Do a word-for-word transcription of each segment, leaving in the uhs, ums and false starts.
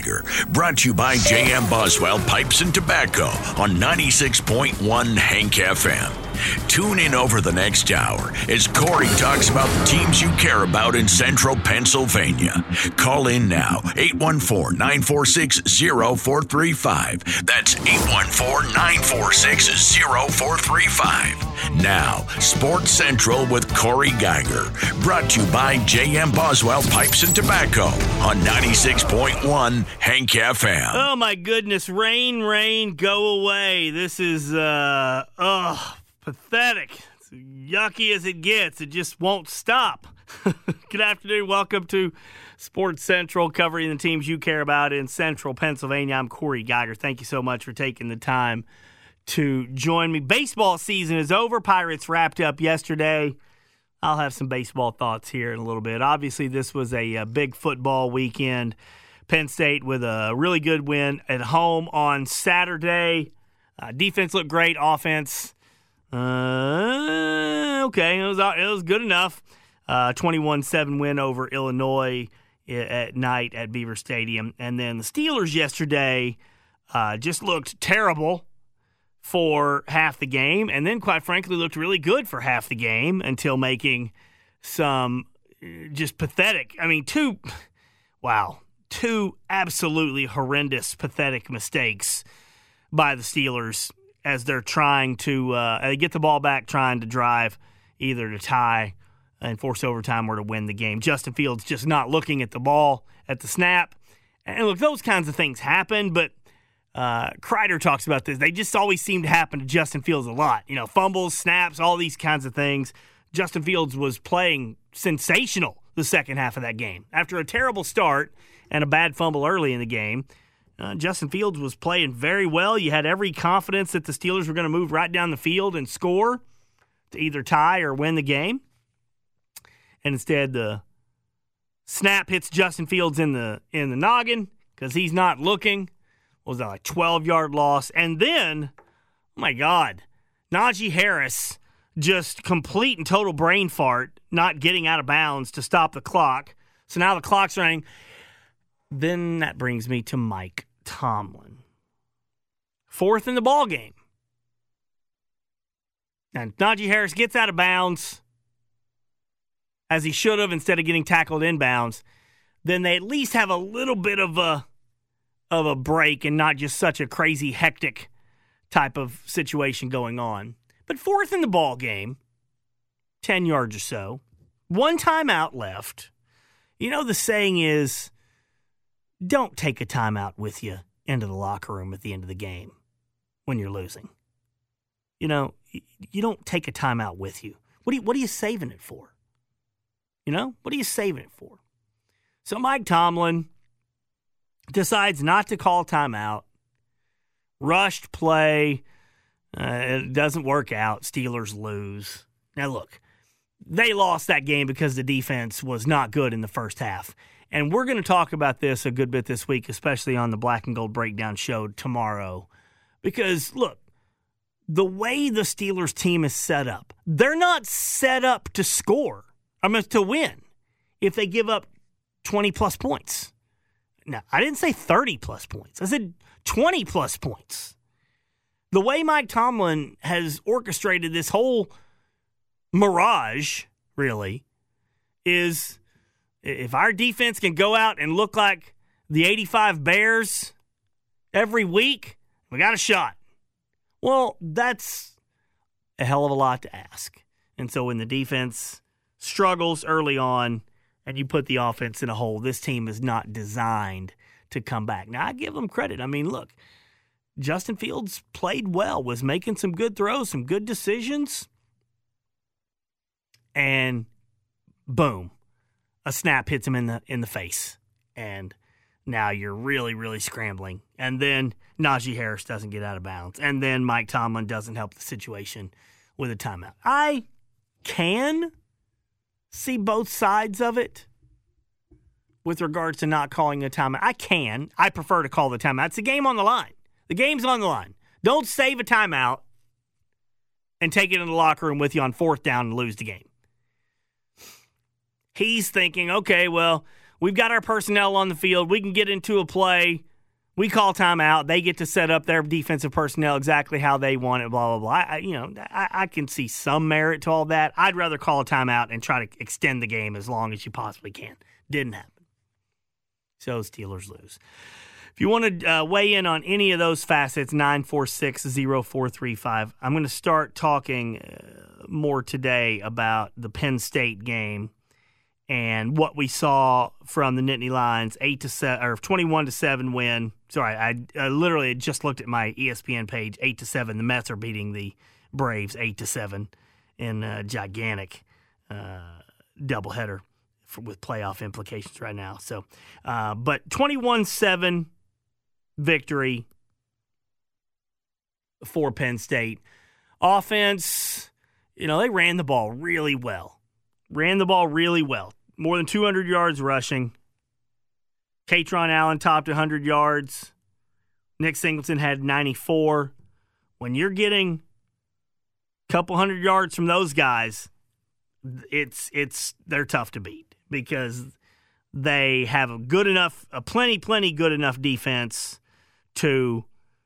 Geiger. Brought to you by J M Boswell Pipes and Tobacco on ninety-six point one Hank F M. Tune in over the next hour as Corey talks about the teams you care about in central Pennsylvania. Call in now, eight one four, nine four six, zero four three five. That's eight one four, nine four six, zero four three five. Now, Sports Central with Corey Geiger. Brought to you by J M Boswell Pipes and Tobacco on ninety-six point one Hank F M. Oh, my goodness. Rain, rain, go away. This is, uh, oh, pathetic. It's yucky as it gets. It just won't stop. Good afternoon. Welcome to Sports Central, covering the teams you care about in central Pennsylvania. I'm Corey Geiger. Thank you so much for taking the time to join me. Baseball season is over. Pirates wrapped up yesterday. I'll have some baseball thoughts here in a little bit. Obviously, this was a, a big football weekend. Penn State with a really good win at home on Saturday. Uh, defense looked great. Offense, uh, okay, it was it was good enough. Uh, twenty-one seven win over Illinois at night at Beaver Stadium. And then the Steelers yesterday uh, just looked terrible for half the game, and then, quite frankly, looked really good for half the game until making some just pathetic, I mean, two, wow, two absolutely horrendous, pathetic mistakes by the Steelers as they're trying to uh, get the ball back, trying to drive either to tie and force overtime or to win the game. Justin Fields just not looking at the ball at the snap. And look, those kinds of things happen, but Uh, Kreider talks about this. They just always seem to happen to Justin Fields a lot. You know, fumbles, snaps, all these kinds of things. Justin Fields was playing sensational the second half of that game. After a terrible start and a bad fumble early in the game, uh, Justin Fields was playing very well. You had every confidence that the Steelers were going to move right down the field and score to either tie or win the game. And instead, the snap hits Justin Fields in the in the noggin because he's not looking. Was that like twelve-yard loss? And then, oh my God, Najee Harris just complete and total brain fart, not getting out of bounds to stop the clock. So now the clock's running. Then that brings me to Mike Tomlin. Fourth in the ball game. And Najee Harris gets out of bounds, as he should have, instead of getting tackled inbounds. Then they at least have a little bit of a of a break and not just such a crazy, hectic type of situation going on. But fourth in the ball game, ten yards or so, one timeout left. You know, the saying is, don't take a timeout with you into the locker room at the end of the game when you're losing. You know, you don't take a timeout with you. What are you, what are you saving it for? You know, what are you saving it for? So Mike Tomlin decides not to call timeout. Rushed play. Uh, it doesn't work out. Steelers lose. Now, look, they lost that game because the defense was not good in the first half. And we're going to talk about this a good bit this week, especially on the Black and Gold Breakdown show tomorrow. Because, look, the way the Steelers team is set up, they're not set up to score. I mean, to win if they give up twenty-plus points. Now, I didn't say thirty-plus points. I said twenty-plus points. The way Mike Tomlin has orchestrated this whole mirage, really, is if our defense can go out and look like the eighty-five Bears every week, we got a shot. Well, that's a hell of a lot to ask. And so when the defense struggles early on, and you put the offense in a hole, this team is not designed to come back. Now, I give them credit. I mean, look, Justin Fields played well, was making some good throws, some good decisions, and boom, a snap hits him in the in the face. And now you're really, really scrambling. And then Najee Harris doesn't get out of bounds. And then Mike Tomlin doesn't help the situation with a timeout. I can see both sides of it with regards to not calling a timeout. I can. I prefer to call the timeout. It's the game on the line. The game's on the line. Don't save a timeout and take it in the locker room with you on fourth down and lose the game. He's thinking, okay, well, we've got our personnel on the field. We can get into a play. We call timeout. They get to set up their defensive personnel exactly how they want it, blah, blah, blah. I, you know, I, I can see some merit to all that. I'd rather call a timeout and try to extend the game as long as you possibly can. Didn't happen. So Steelers lose. If you want to uh, weigh in on any of those facets, nine four six, zero four three five. I'm going to start talking uh, more today about the Penn State game and what we saw from the Nittany Lions, eight to seven or twenty-one to seven win. Sorry, I, I literally just looked at my E S P N page. Eight to seven. The Mets are beating the Braves eight to seven in a gigantic uh, doubleheader for, with playoff implications right now. So, uh, but twenty-one seven victory for Penn State. Offense, you know, they ran the ball really well. Ran the ball really well. More than two hundred yards rushing. Katron Allen topped one hundred yards. Nick Singleton had ninety-four. When you're getting a couple hundred yards from those guys, it's it's they're tough to beat because they have a good enough, a plenty, plenty good enough defense to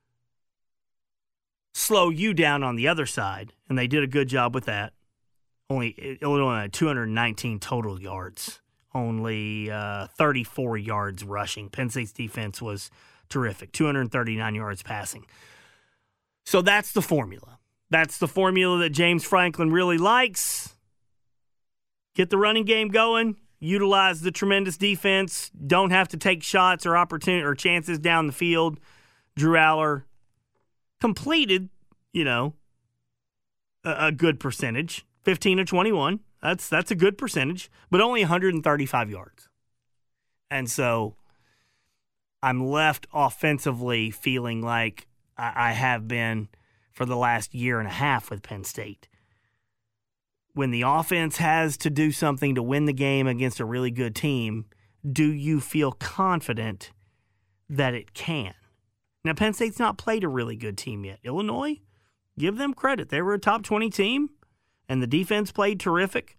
slow you down on the other side, and they did a good job with that. Only Illinois had two hundred nineteen total yards, only uh, thirty-four yards rushing. Penn State's defense was terrific, two hundred thirty-nine yards passing. So that's the formula. That's the formula that James Franklin really likes. Get the running game going, utilize the tremendous defense, don't have to take shots or opportunity or chances down the field. Drew Aller completed, you know, a, a good percentage. fifteen to twenty-one. That's that's a good percentage, but only one hundred thirty-five yards. And so I'm left offensively feeling like I, I have been for the last year and a half with Penn State. When the offense has to do something to win the game against a really good team, do you feel confident that it can? Now, Penn State's not played a really good team yet. Illinois, give them credit. They were a top twenty team. And the defense played terrific.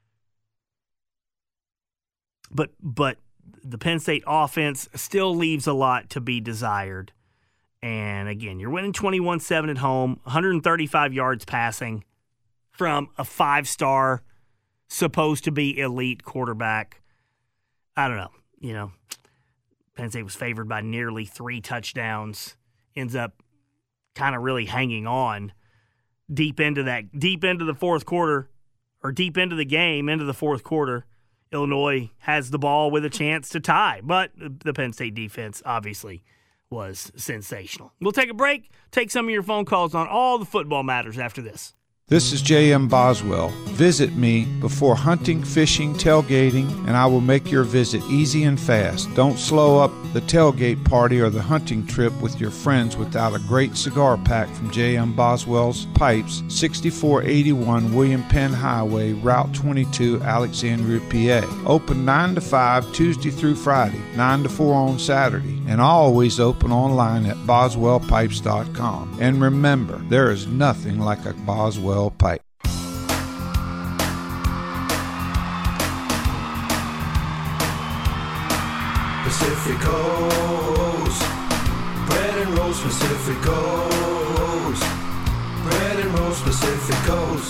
But but the Penn State offense still leaves a lot to be desired. And again, you're winning twenty-one seven at home, one hundred thirty-five yards passing from a five-star, supposed to be elite quarterback. I don't know. You know, Penn State was favored by nearly three touchdowns. Ends up kind of really hanging on. Deep into that, deep into the fourth quarter, or deep into the game, into the fourth quarter, Illinois has the ball with a chance to tie. But the Penn State defense obviously was sensational. We'll take a break, take some of your phone calls on all the football matters after this. This is J M Boswell. Visit me before hunting, fishing, tailgating, and I will make your visit easy and fast. Don't slow up the tailgate party or the hunting trip with your friends without a great cigar pack from J M Boswell's Pipes, sixty-four eighty-one William Penn Highway, Route twenty-two, Alexandria, P A. Open nine to five Tuesday through Friday, nine to four on Saturday, and always open online at boswell pipes dot com. And remember, there is nothing like a Boswell pipe. Pacific Coast, bread and rolls Pacific Coast, bread and rolls Pacific Coast,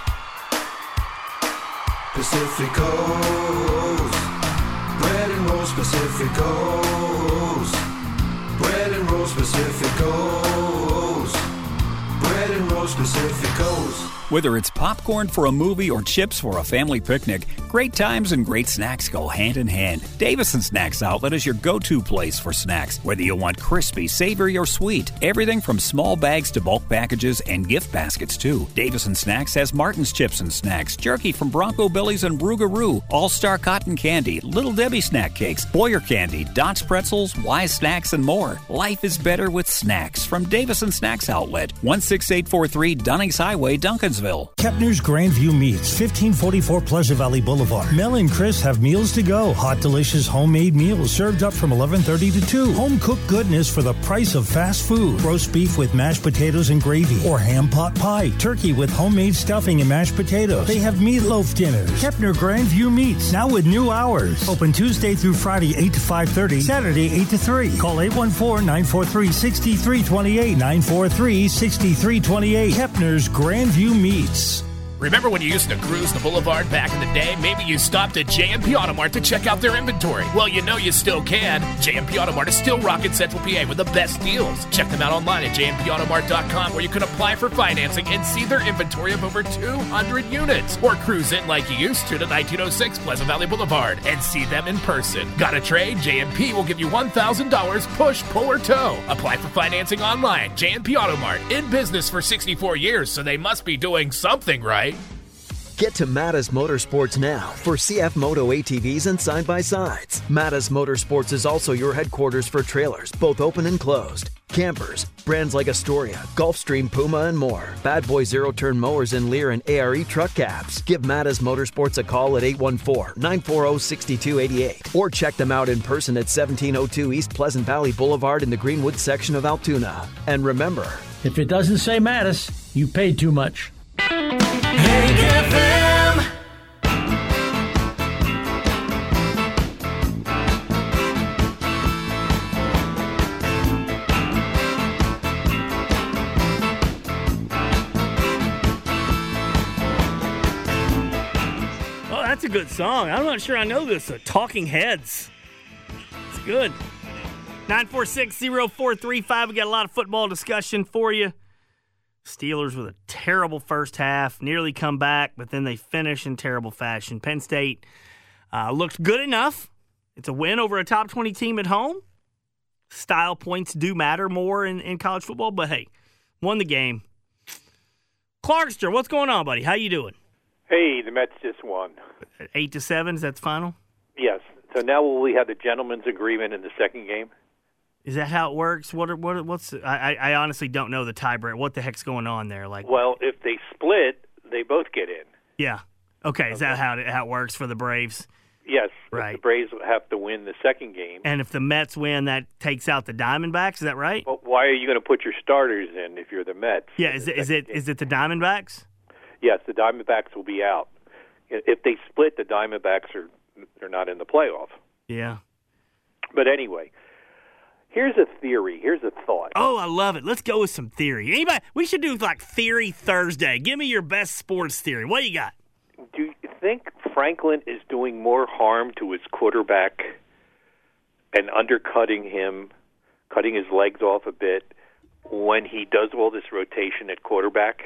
Pacific Coast, bread and rolls Pacific Coast, bread and rolls Pacific Coast, bread and rolls Pacific Coast. Whether it's popcorn for a movie or chips for a family picnic, great times and great snacks go hand in hand. Davison Snacks Outlet is your go-to place for snacks. Whether you want crispy, savory, or sweet, everything from small bags to bulk packages and gift baskets too. Davison Snacks has Martin's Chips and Snacks, jerky from Bronco Billy's and Brugaroo, All-Star Cotton Candy, Little Debbie Snack Cakes, Boyer Candy, Dots Pretzels, Wise Snacks, and more. Life is better with snacks from Davison Snacks Outlet, one six eight four three Dunnings Highway, Duncansville. Burnsville. Kepner's Grandview Meats, fifteen forty-four Pleasure Valley Boulevard. Mel and Chris have meals to go. Hot, delicious homemade meals served up from eleven thirty to two. Home-cooked goodness for the price of fast food. Roast beef with mashed potatoes and gravy. Or ham pot pie. Turkey with homemade stuffing and mashed potatoes. They have meatloaf dinners. Kepner Grandview Meats, now with new hours. Open Tuesday through Friday, eight to five thirty. Saturday, eight to three. Call eight one four, nine four three, six three two eight. nine four three, six three two eight. Kepner's Grandview Meats. Remember when you used to cruise the boulevard back in the day? Maybe you stopped at J and P Automart to check out their inventory. Well, you know you still can. J and P Automart is still rocking Central P A with the best deals. Check them out online at j m p automart dot com, where you can apply for financing and see their inventory of over two hundred units. Or cruise in like you used to to nineteen oh six Pleasant Valley Boulevard and see them in person. Got a trade? J and P will give you one thousand dollars push, pull, or tow. Apply for financing online. J and P Automart, in business for sixty-four years, so they must be doing something right. Get to Mattis Motorsports now for C F Moto A T Vs and side-by-sides. Mattis Motorsports is also your headquarters for trailers, both open and closed, campers, brands like Astoria, Gulfstream, Puma, and more. Bad Boy zero-turn mowers in Lear and A R E truck cabs. Give Mattis Motorsports a call at eight one four, nine four zero, six two eight eight or check them out in person at seventeen oh two East Pleasant Valley Boulevard in the Greenwood section of Altoona. And remember, if it doesn't say Mattis, you paid too much. Hank F M. Oh, that's a good song. I'm not sure I know this. Uh, Talking Heads. It's good. nine four six, zero four three five. We got a lot of football discussion for you. Steelers with a terrible first half, nearly come back, but then they finish in terrible fashion. Penn State uh, looked good enough. It's a win over a top twenty team at home. Style points do matter more in, in college football, but hey, won the game. Clarkster, what's going on, buddy? How you doing? Hey, the Mets just won. Eight to seven, is that the final? Yes. So now will we have the gentleman's agreement in the second game? Is that how it works? What? Are, what? What's? I, I honestly don't know the tiebreak. What the heck's going on there? Like, well, if they split, they both get in. Yeah. Okay. Is okay. that how it, how it works for the Braves? Yes. Right. The Braves have to win the second game. And if the Mets win, that takes out the Diamondbacks. Is that right? Well, why are you going to put your starters in if you're the Mets? Yeah. Is it? Is it? Game? Is it the Diamondbacks? Yes, the Diamondbacks will be out. If they split, the Diamondbacks are they're not in the playoff. Yeah. But anyway. Here's a theory. Here's a thought. Oh, I love it. Let's go with some theory. Anybody? We should do like Theory Thursday. Give me your best sports theory. What do you got? Do you think Franklin is doing more harm to his quarterback and undercutting him, cutting his legs off a bit when he does all this rotation at quarterback?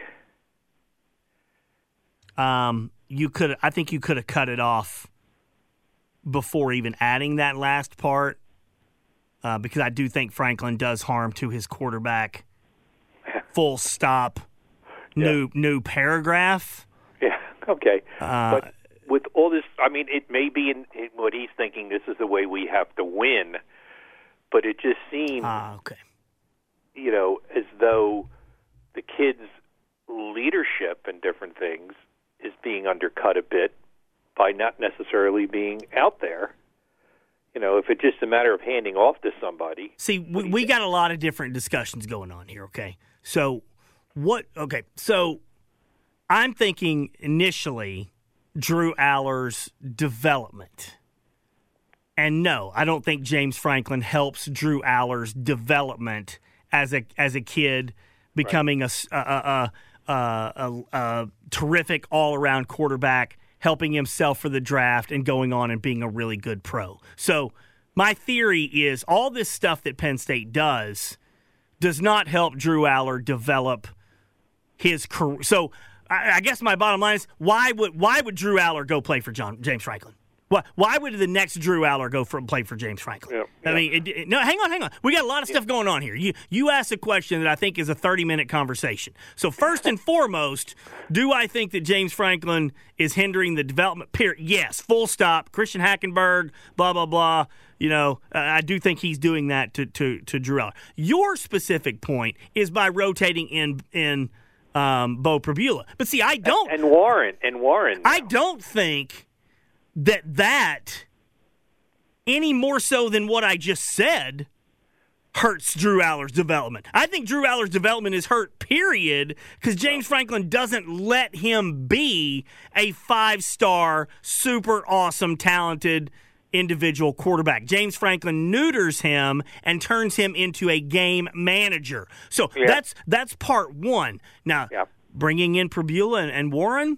Um, you could. I think you could have cut it off before even adding that last part. Uh, because I do think Franklin does harm to his quarterback. Full stop. New yeah. new paragraph. Yeah. Okay. Uh, but with all this, I mean, it may be in, in what he's thinking. This is the way we have to win. But it just seems, uh, okay. you know, as though the kids' leadership and different things is being undercut a bit by not necessarily being out there. You know, if it's just a matter of handing off to somebody. See, we, we got a lot of different discussions going on here, okay? So, what, okay, so I'm thinking initially Drew Aller's development. And no, I don't think James Franklin helps Drew Aller's development as a as a kid becoming right. a, a, a, a, a, a terrific all-around quarterback, helping himself for the draft and going on and being a really good pro. So my theory is all this stuff that Penn State does does not help Drew Aller develop his career. So I, I guess my bottom line is why would why would Drew Aller go play for John James Franklin? Why, why would the next Drew Aller go for play for James Franklin? Yeah, yeah. I mean, it, it, no, hang on, hang on. We got a lot of stuff yeah. going on here. You you asked a question that I think is a thirty-minute conversation. So first and foremost, do I think that James Franklin is hindering the development? Period. Yes, full stop. Christian Hackenberg, blah, blah, blah. You know, uh, I do think he's doing that to, to, to Drew Aller. Your specific point is by rotating in in um, Bo Pribula. But see, I don't. And, and Warren. And Warren. I don't think that that, any more so than what I just said, hurts Drew Aller's development. I think Drew Aller's development is hurt, period, because James Franklin doesn't let him be a five-star, super awesome, talented individual quarterback. James Franklin neuters him and turns him into a game manager. So yeah. that's that's part one. Now, yeah. bringing in Pribula and, and Warren,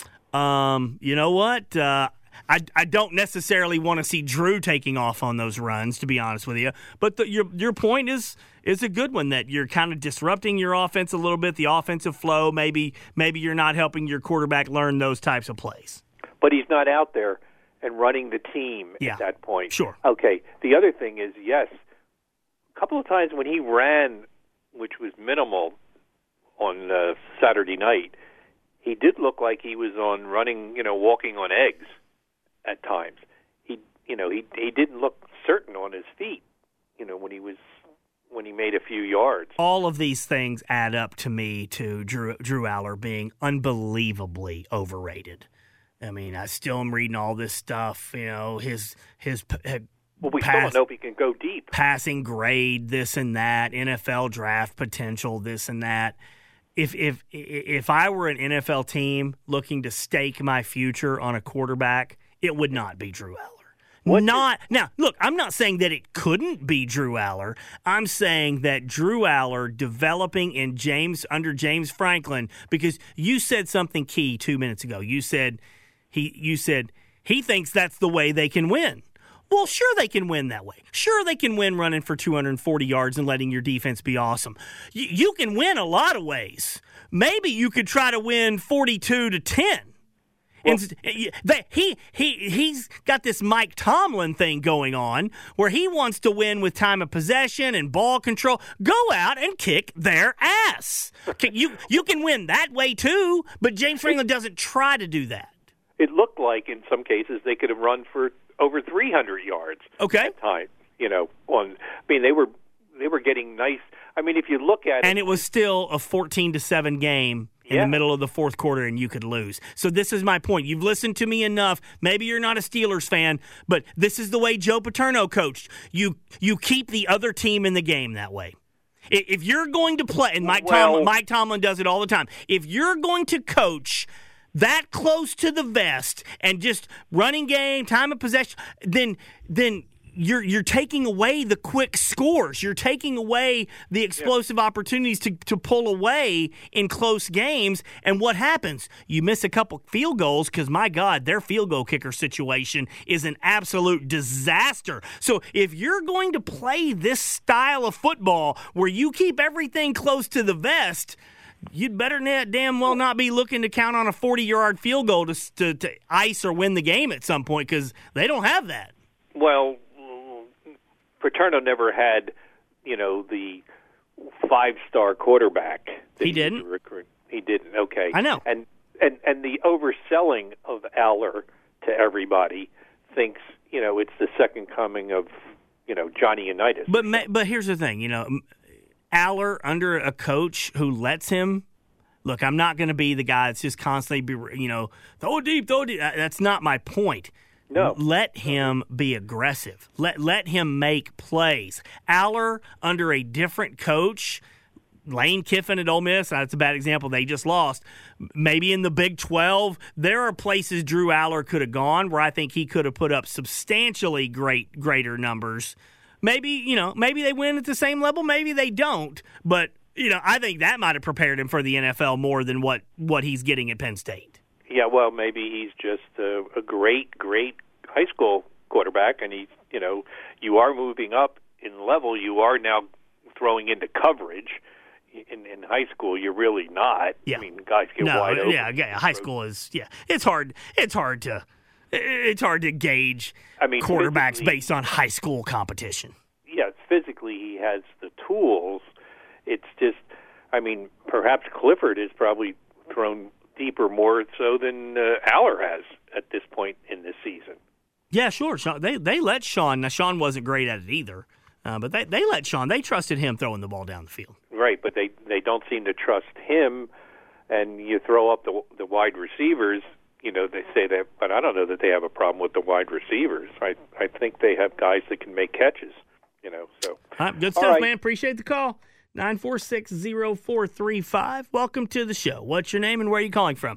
um, you know what? Uh, I, I don't necessarily want to see Drew taking off on those runs, to be honest with you. But the, your your point is is a good one, that you're kind of disrupting your offense a little bit, the offensive flow. Maybe maybe you're not helping your quarterback learn those types of plays. But he's not out there and running the team yeah. at that point. Sure. Okay. The other thing is, yes, a couple of times when he ran, which was minimal on uh, Saturday night, he did look like he was on running, you know, walking on eggs. At times, he you know he he didn't look certain on his feet, you know, when he was when he made a few yards. All of these things add up to me to Drew Drew Aller being unbelievably overrated. I mean, I still am reading all this stuff. You know, his his. Well, we pass, still don't know if he can go deep. Passing grade, this and that, N F L draft potential, this and that. If if if I were an N F L team looking to stake my future on a quarterback, it would not be Drew Aller. What not is- now. Look, I'm not saying that it couldn't be Drew Aller. I'm saying that Drew Aller developing in James under James Franklin, because you said something key two minutes ago. You said he. You said he thinks that's the way they can win. Well, sure they can win that way. Sure they can win running for two hundred forty yards and letting your defense be awesome. You, you can win a lot of ways. Maybe you could try to win forty-two to ten. Well, and he he he's got this Mike Tomlin thing going on where he wants to win with time of possession and ball control. Go out and kick their ass. You you can win that way too, but James Franklin doesn't try to do that. It looked like in some cases they could have run for over three hundred yards. Okay. At time, you know, on I mean they were they were getting nice. I mean, if you look at it, and it was still a fourteen to seven game in yeah. the middle of the fourth quarter, and you could lose. So this is my point. You've listened to me enough. Maybe you're not a Steelers fan, but this is the way Joe Paterno coached. You you keep the other team in the game that way. If you're going to play, and Mike well, Tomlin, Mike Tomlin does it all the time. If you're going to coach that close to the vest and just running game, time of possession, then then. You're you're taking away the quick scores. You're taking away the explosive yeah. opportunities to, to pull away in close games. And what happens? You miss a couple field goals because, my God, their field goal kicker situation is an absolute disaster. So if you're going to play this style of football where you keep everything close to the vest, you'd better damn well not be looking to count on a forty-yard field goal to, to, to ice or win the game at some point, because they don't have that. Well, Paterno never had, you know, the five-star quarterback. That he didn't. Recruit. He didn't. Okay. I know. And and and the overselling of Aller to everybody thinks, you know, it's the second coming of, you know, Johnny Unitas. But but here's the thing, you know, Aller under a coach who lets him. Look, I'm not going to be the guy that's just constantly, be, you know, throw it deep, throw it deep. That's not my point. No. Let him be aggressive. Let let him make plays. Aller, under a different coach, Lane Kiffin at Ole Miss, that's a bad example. They just lost. Maybe in the Big twelve, there are places Drew Aller could have gone where I think he could have put up substantially great greater numbers. Maybe, you know, maybe they win at the same level. Maybe they don't. But, you know, I think that might have prepared him for the N F L more than what, what he's getting at Penn State. Yeah, well, maybe he's just a, a great, great high school quarterback, and he, you know, you are moving up in level. You are now throwing into coverage. In, in high school, you're really not. Yeah. I mean, guys get no, wide open. Yeah, yeah. High school is yeah. It's hard. It's hard to. It's hard to gauge I mean, quarterbacks based on high school competition. Yeah, physically he has the tools. It's just, I mean, perhaps Clifford is probably thrown deeper more so than uh, Aller has at this point in this season. Yeah, sure. Sean, they they let Sean. Now Sean wasn't great at it either, uh, but they they let Sean. They trusted him throwing the ball down the field. Right, but they they don't seem to trust him and you throw up the the wide receivers. You know, they say that, but I don't know that they have a problem with the wide receivers. I I think they have guys that can make catches. You know, so all right, good stuff, right. man. Appreciate the call. nine four six, zero four three five. Welcome to the show. What's your name and where are you calling from?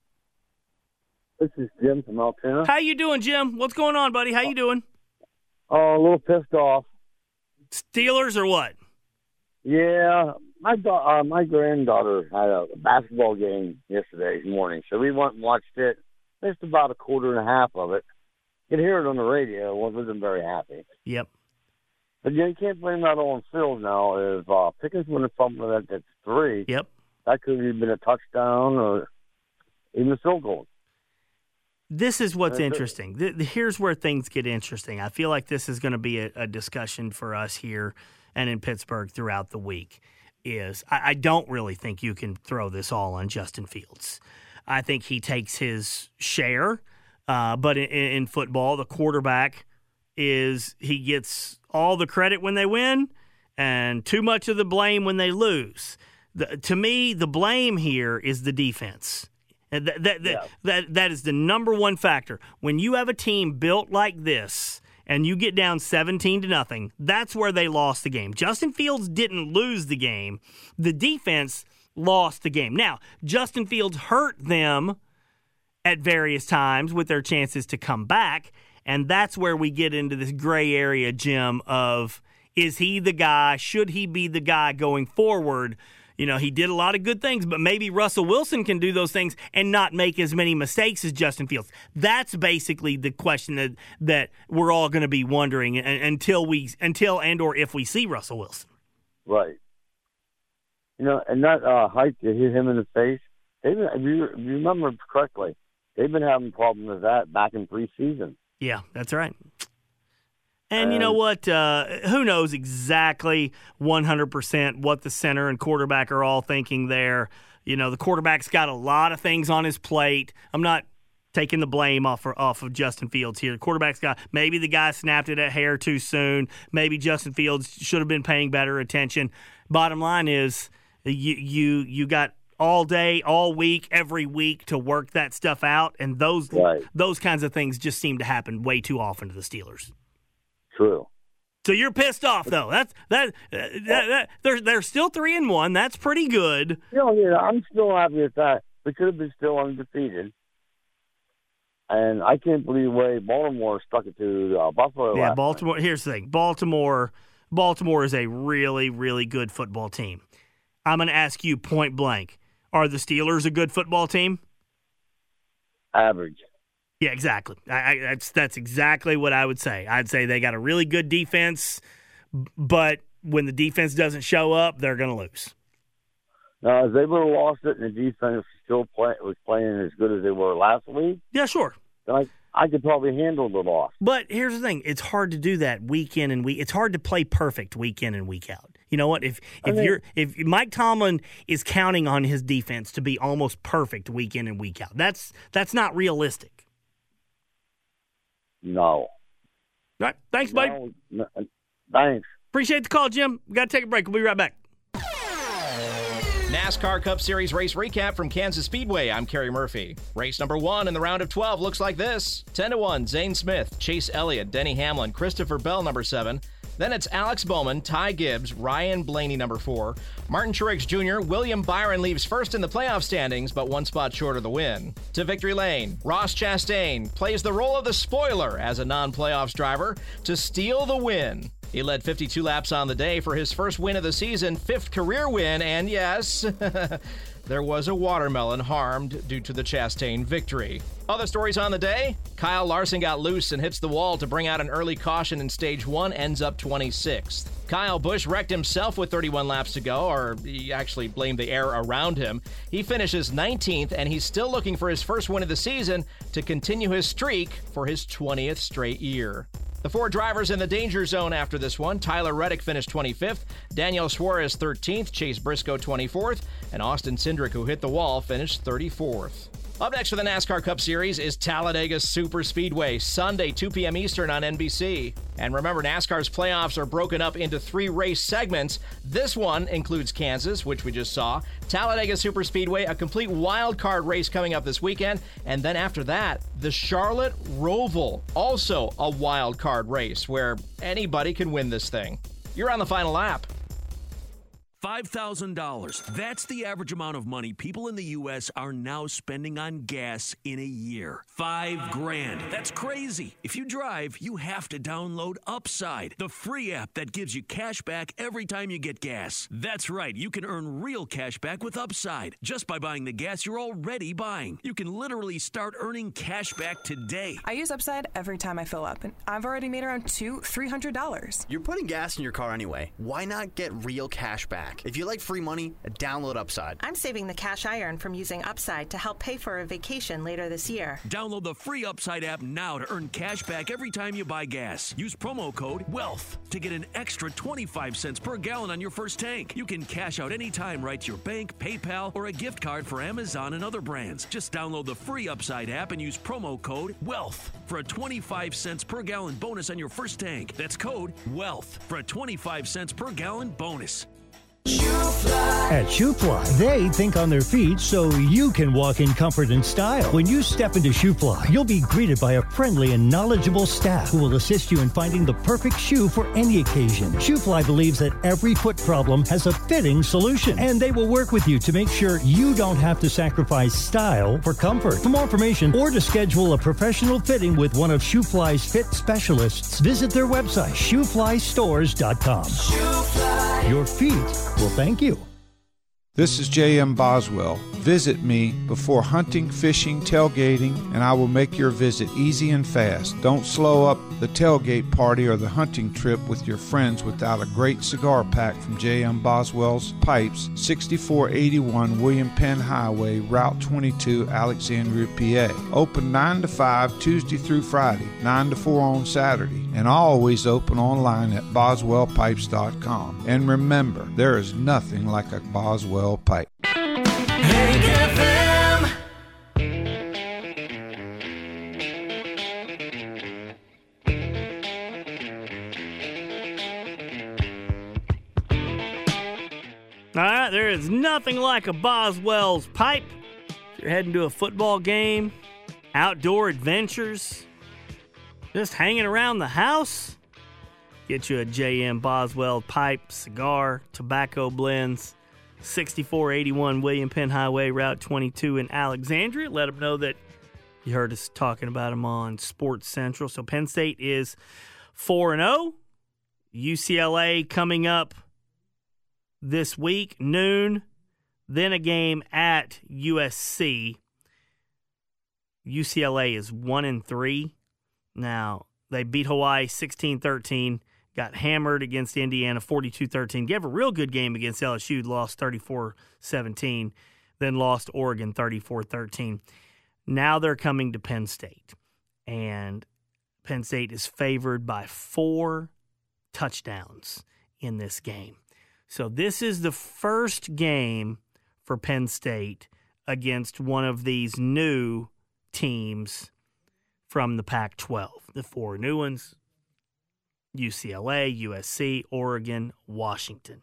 This is Jim from Altoona. How you doing, Jim? What's going on, buddy? How you doing? Oh, a little pissed off. Steelers or what? Yeah, my da- uh, my granddaughter had a basketball game yesterday morning, so we went and watched it. Missed about a quarter and a half of it. You could hear it on the radio. I wasn't very happy. Yep. But you can't blame that on field now. If uh, Pickens would have fumbled that at three, yep, that could have been a touchdown or even a field goal. This is what's interesting. The, the, here's where things get interesting. I feel like this is going to be a, a discussion for us here and in Pittsburgh throughout the week. Is I, I don't really think you can throw this all on Justin Fields. I think he takes his share, uh, but in, in football, the quarterback is he gets all the credit when they win and too much of the blame when they lose. The, to me, the blame here is the defense. And that that, that, yeah. that that is the number one factor. When you have a team built like this and you get down seventeen to nothing, that's where they lost the game. Justin Fields didn't lose the game. The defense lost the game. Now, Justin Fields hurt them at various times with their chances to come back, and that's where we get into this gray area, Jim, of is he the guy? Should he be the guy going forward? You know, he did a lot of good things, but maybe Russell Wilson can do those things and not make as many mistakes as Justin Fields. That's basically the question that that we're all going to be wondering until we until and or if we see Russell Wilson. Right. You know, and that uh, hike to hit him in the face, they've been, if you, if you remember correctly, they've been having problems with that back in preseason. Yeah, that's right. And you know what? Uh, who knows exactly one hundred percent what the center and quarterback are all thinking there. You know, the quarterback's got a lot of things on his plate. I'm not taking the blame off for, off of Justin Fields here. The quarterback's got maybe the guy snapped it at hair too soon. Maybe Justin Fields should have been paying better attention. Bottom line is you you you got all day, all week, every week to work that stuff out, and those right. those kinds of things just seem to happen way too often to the Steelers. True. So you're pissed off, though. That's that. that, that they're they're still three and one. That's pretty good. You know, yeah, I'm still happy with that. We could have been still undefeated, and I can't believe the way Baltimore stuck it to uh, Buffalo. Yeah, last Baltimore. night. Here's the thing: Baltimore. Baltimore is a really, really good football team. I'm going to ask you point blank: are the Steelers a good football team? Average. Yeah, exactly. I, I, that's that's exactly what I would say. I'd say they got a really good defense, but when the defense doesn't show up, they're going to lose. Now, if they would have lost it and the defense still play, was playing as good as they were last week, yeah, sure, then I, I could probably handle the loss. But here's the thing: it's hard to do that week in and week. It's hard to play perfect week in and week out. You know what? If if I mean, you're if Mike Tomlin is counting on his defense to be almost perfect week in and week out, that's that's not realistic. No. All right. Thanks, buddy. No, no, thanks. Appreciate the call, Jim. We got to take a break. We'll be right back. NASCAR Cup Series race recap from Kansas Speedway. I'm Kerry Murphy. Race number one in the round of twelve looks like this. ten to one, Zane Smith, Chase Elliott, Denny Hamlin, Christopher Bell, number seven. Then it's Alex Bowman, Ty Gibbs, Ryan Blaney, number four. Martin Truex Junior, William Byron leaves first in the playoff standings, but one spot short of the win. To victory lane, Ross Chastain plays the role of the spoiler as a non-playoffs driver to steal the win. He led fifty-two laps on the day for his first win of the season, fifth career win, and yes, there was a watermelon harmed due to the Chastain victory. Other stories on the day, Kyle Larson got loose and hits the wall to bring out an early caution in stage one, ends up twenty-sixth. Kyle Busch wrecked himself with thirty-one laps to go, or he actually blamed the air around him. He finishes nineteenth, and he's still looking for his first win of the season to continue his streak for his twentieth straight year. The four drivers in the danger zone after this one, Tyler Reddick finished twenty-fifth, Daniel Suarez thirteenth, Chase Briscoe twenty-fourth, and Austin Cindric, who hit the wall, finished thirty-fourth. Up next for the NASCAR Cup Series is Talladega Superspeedway, Sunday, two p.m. Eastern on N B C. And remember, NASCAR's playoffs are broken up into three race segments. This one includes Kansas, which we just saw, Talladega Superspeedway, a complete wild card race coming up this weekend, and then after that, the Charlotte Roval, also a wild card race where anybody can win this thing. You're on the final lap. five thousand dollars. That's the average amount of money people in the U S are now spending on gas in a year. Five grand. That's crazy. If you drive, you have to download Upside, the free app that gives you cash back every time you get gas. That's right. You can earn real cash back with Upside just by buying the gas you're already buying. You can literally start earning cash back today. I use Upside every time I fill up, and I've already made around two, three hundred dollars. You're putting gas in your car anyway. Why not get real cash back? If you like free money, download Upside. I'm saving the cash I earn from using Upside to help pay for a vacation later this year. Download the free Upside app now to earn cash back every time you buy gas. Use promo code WEALTH to get an extra twenty-five cents per gallon on your first tank. You can cash out anytime right to your bank, PayPal, or a gift card for Amazon and other brands. Just download the free Upside app and use promo code WEALTH for a twenty-five cents per gallon bonus on your first tank. That's code WEALTH for a twenty-five cents per gallon bonus. At ShoeFly, they think on their feet so you can walk in comfort and style. When you step into ShoeFly, you'll be greeted by a friendly and knowledgeable staff who will assist you in finding the perfect shoe for any occasion. ShoeFly believes that every foot problem has a fitting solution, and they will work with you to make sure you don't have to sacrifice style for comfort. For more information or to schedule a professional fitting with one of ShoeFly's fit specialists, visit their website, shoe fly stores dot com. ShoeFly. Your feet will thank you. This is J M Boswell. Visit me before hunting, fishing, tailgating, and I will make your visit easy and fast. Don't slow up the tailgate party or the hunting trip with your friends without a great cigar pack from J M Boswell's Pipes, sixty-four eighty-one William Penn Highway, Route twenty-two, Alexandria, P A. Open nine to five Tuesday through Friday, nine to four on Saturday, and always open online at boswell pipes dot com. And remember, there is nothing like a Boswell pipe. Hank F M. All right, there is nothing like a Boswell's pipe. If you're heading to a football game, outdoor adventures, just hanging around the house, get you a J M Boswell pipe, cigar, tobacco blends. sixty-four eighty-one William Penn Highway, Route twenty-two in Alexandria. Let them know that you heard us talking about them on Sports Central. So Penn State is four and oh. U C L A coming up this week, noon. Then a game at U S C. U C L A is one and three. Now, they beat Hawaii sixteen thirteen. Got hammered against Indiana forty-two thirteen. Gave a real good game against L S U, lost thirty-four seventeen, then lost Oregon thirty-four thirteen. Now they're coming to Penn State, and Penn State is favored by four touchdowns in this game. So this is the first game for Penn State against one of these new teams from the Pac twelve, the four new ones. U C L A, U S C, Oregon, Washington.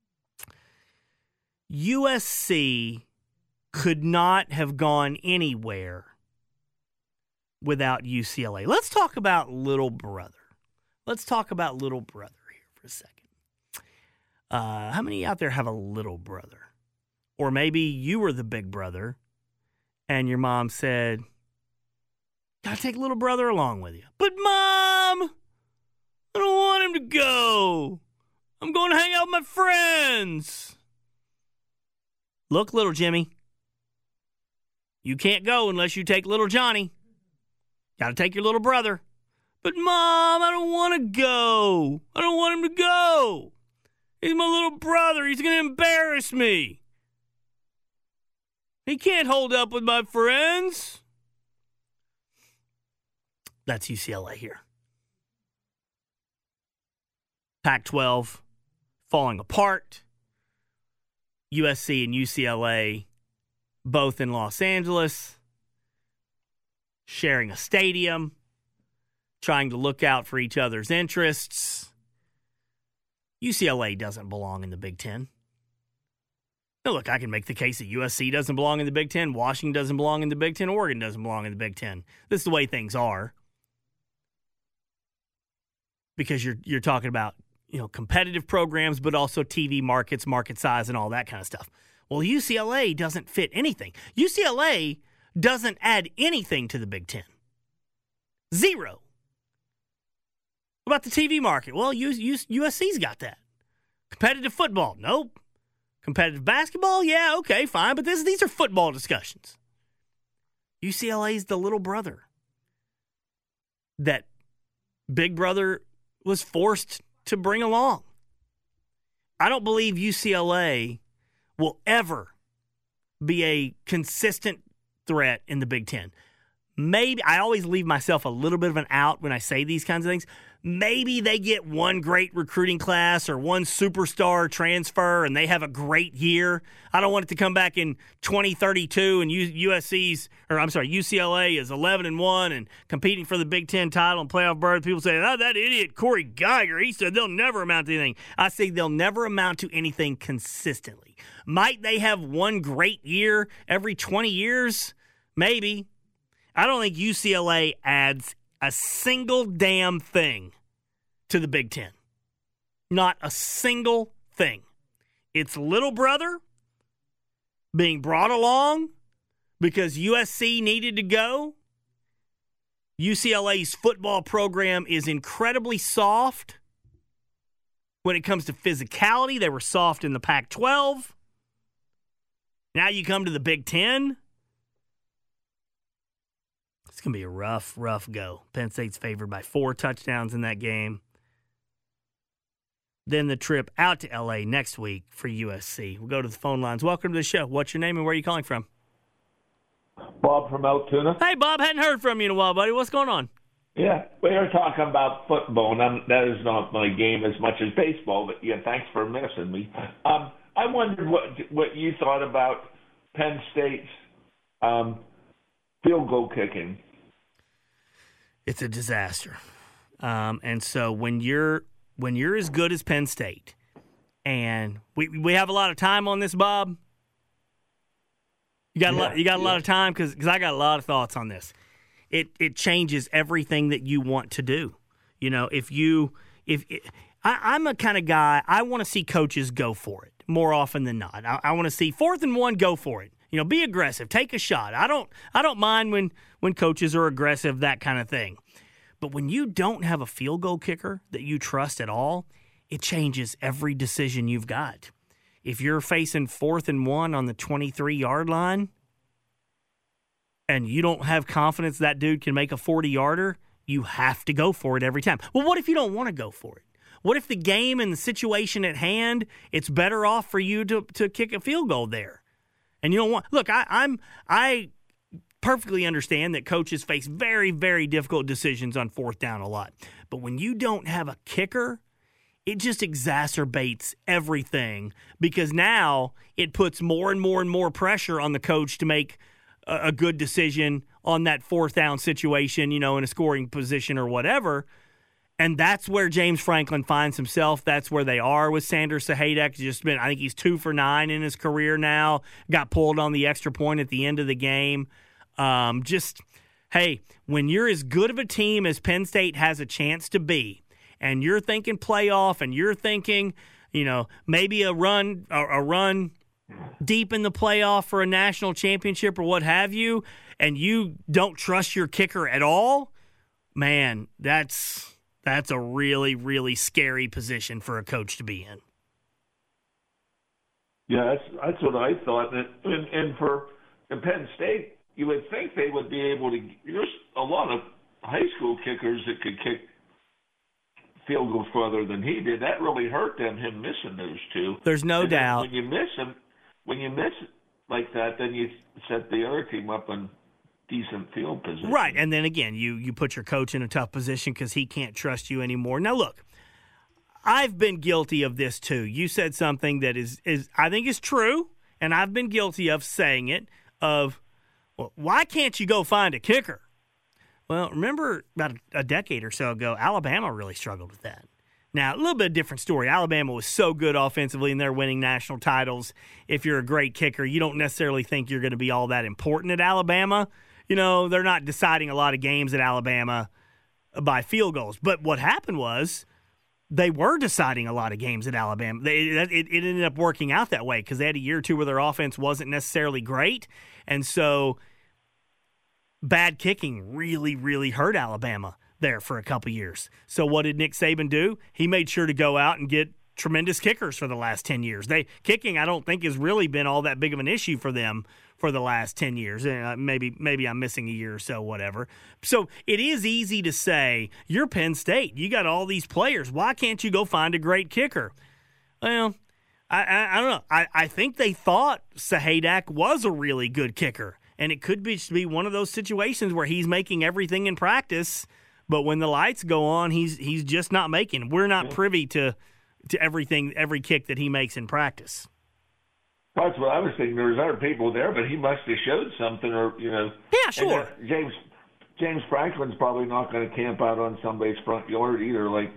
U S C could not have gone anywhere without U C L A. Let's talk about little brother. Let's talk about little brother here for a second. Uh, how many out there have a little brother? Or maybe you were the big brother and your mom said, gotta take little brother along with you. But Mom, I don't want him to go. I'm going to hang out with my friends. Look, little Jimmy, you can't go unless you take little Johnny. Got to take your little brother. But Mom, I don't want to go. I don't want him to go. He's my little brother. He's going to embarrass me. He can't hold up with my friends. That's U C L A here. Pac twelve falling apart. U S C and U C L A both in Los Angeles. sharing a stadium, trying to look out for each other's interests. U C L A doesn't belong in the Big Ten. Now, look, I can make the case that U S C doesn't belong in the Big Ten, Washington doesn't belong in the Big Ten, Oregon doesn't belong in the Big Ten. This is the way things are. Because you're you're talking about, you know, competitive programs, but also T V markets, market size, and all that kind of stuff. Well, U C L A doesn't fit anything. U C L A doesn't add anything to the Big Ten. Zero. What about the T V market? Well, U S C's got that. Competitive football? Nope. Competitive basketball? Yeah, okay, fine. But this, these are football discussions. U C L A's the little brother that Big Brother was forced to bring along. I don't believe U C L A will ever be a consistent threat in the Big Ten. Maybe, I always leave myself a little bit of an out when I say these kinds of things. Maybe they get one great recruiting class or one superstar transfer and they have a great year. I don't want it to come back in twenty thirty-two and U S C's, or I'm sorry, U C L A is eleven and one and competing for the Big Ten title and playoff berth. People say, oh, that idiot Corey Geiger, he said they'll never amount to anything. I say they'll never amount to anything consistently. Might they have one great year every twenty years? Maybe. I don't think U C L A adds a single damn thing to the Big Ten. Not a single thing. It's little brother being brought along because U S C needed to go. U C L A's football program is incredibly soft when it comes to physicality. They were soft in the Pac twelve. Now you come to the Big Ten. It's going to be a rough, rough go. Penn State's favored by four touchdowns in that game. Then the trip out to L A next week for U S C. We'll go to the phone lines. Welcome to the show. What's your name and where are you calling from? Bob from Altoona. Hey, Bob. Hadn't heard from you in a while, buddy. What's going on? Yeah, we were talking about football, and I'm, that is not my game as much as baseball, but yeah, thanks for messing me. Um, I wondered what what you thought about Penn State's um, field goal kicking. It's a disaster. Um, and so when you're when you're as good as Penn State, and we we have a lot of time on this, Bob. You got a yeah, lot. You got a yeah. lot of time because because I got a lot of thoughts on this. It it changes everything that you want to do. You know, if you if it, I, I'm a kind of guy, I want to see coaches go for it more often than not. I, I want to see fourth and one, go for it. You know, be aggressive, take a shot. I don't I don't mind when, when coaches are aggressive, that kind of thing. But when you don't have a field goal kicker that you trust at all, it changes every decision you've got. If you're facing fourth and one on the twenty-three-yard line and you don't have confidence that dude can make a forty-yarder, you have to go for it every time. Well, what if you don't want to go for it? What if the game and the situation at hand, it's better off for you to, to kick a field goal there? And you don't want – look, I, I'm I perfectly understand that coaches face very, very difficult decisions on fourth down a lot. But when you don't have a kicker, it just exacerbates everything because now it puts more and more and more pressure on the coach to make a, a good decision on that fourth down situation, you know, in a scoring position or whatever. And that's where James Franklin finds himself. That's where they are with Sanders Sahaydak. Just been, I think he's two for nine in his career now. Got pulled on the extra point at the end of the game. Um, just, hey, when you're as good of a team as Penn State has a chance to be, and you're thinking playoff, and you're thinking, you know, maybe a run, a, a run deep in the playoff for a national championship or what have you, and you don't trust your kicker at all, man, that's. That's a really, really scary position for a coach to be in. Yeah, that's that's what I thought. And, and, and for Penn State, you would think they would be able to – there's a lot of high school kickers that could kick field goals further than he did. That really hurt them, him missing those two. There's no and doubt. When you miss them, when you miss like that, then you set the other team up in decent field position. Right, and then again, you you put your coach in a tough position because he can't trust you anymore. Now, look, I've been guilty of this too. You said something that is, is I think is true, and I've been guilty of saying it, of, well, why can't you go find a kicker? Well, remember about a decade or so ago, Alabama really struggled with that. Now, a little bit different story. Alabama was so good offensively, and they're winning national titles. If you're a great kicker, you don't necessarily think you're going to be all that important at Alabama. You know, they're not deciding a lot of games at Alabama by field goals. But what happened was they were deciding a lot of games at Alabama. They, it, it ended up working out that way because they had a year or two where their offense wasn't necessarily great. And so bad kicking really, really hurt Alabama there for a couple years. So what did Nick Saban do? He made sure to go out and get tremendous kickers for the last ten years. They kicking, I don't think, has really been all that big of an issue for them for the last ten years. Uh, maybe maybe I'm missing a year or so, whatever. So it is easy to say, you're Penn State. You got all these players. Why can't you go find a great kicker? Well, I, I, I don't know. I, I think they thought Sahaydak was a really good kicker, and it could be, be one of those situations where he's making everything in practice, but when the lights go on, he's he's just not making. We're not privy to to everything, every kick that he makes in practice. That's what I was thinking. There was other people there, but he must have showed something, or you know. Yeah, sure. And, uh, James James Franklin's probably not going to camp out on somebody's front yard either. Like,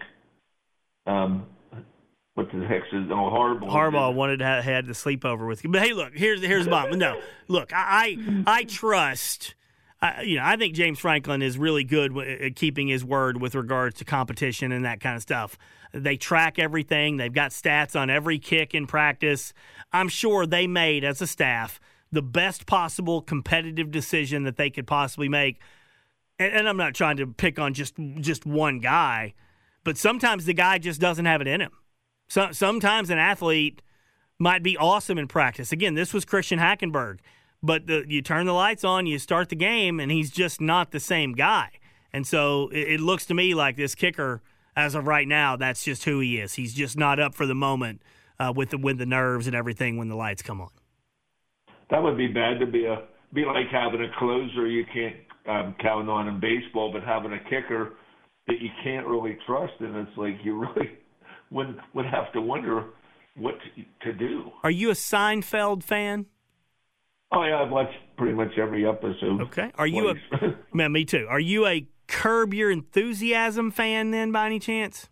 um, what the heck is oh Harbaugh? Harbaugh wanted to have, had to sleep over with you. But hey, look, here's here's the bottom. No, look, I I trust. Uh, you know, I think James Franklin is really good at keeping his word with regards to competition and that kind of stuff. They track everything. They've got stats on every kick in practice. I'm sure they made, as a staff, the best possible competitive decision that they could possibly make. And, and I'm not trying to pick on just just one guy, but sometimes the guy just doesn't have it in him. So, sometimes an athlete might be awesome in practice. Again, this was Christian Hackenberg. But the, you turn the lights on, you start the game, and he's just not the same guy. And so it, it looks to me like this kicker, as of right now, that's just who he is. He's just not up for the moment uh, with the with the nerves and everything when the lights come on. That would be bad to be a be like having a closer you can't um, count on in baseball, but having a kicker that you can't really trust, and it's like you really would would have to wonder what to, to do. Are you a Seinfeld fan? Oh, yeah, I've watched pretty much every episode. Okay. Are you a – man, me too. Are you a Curb Your Enthusiasm fan then by any chance?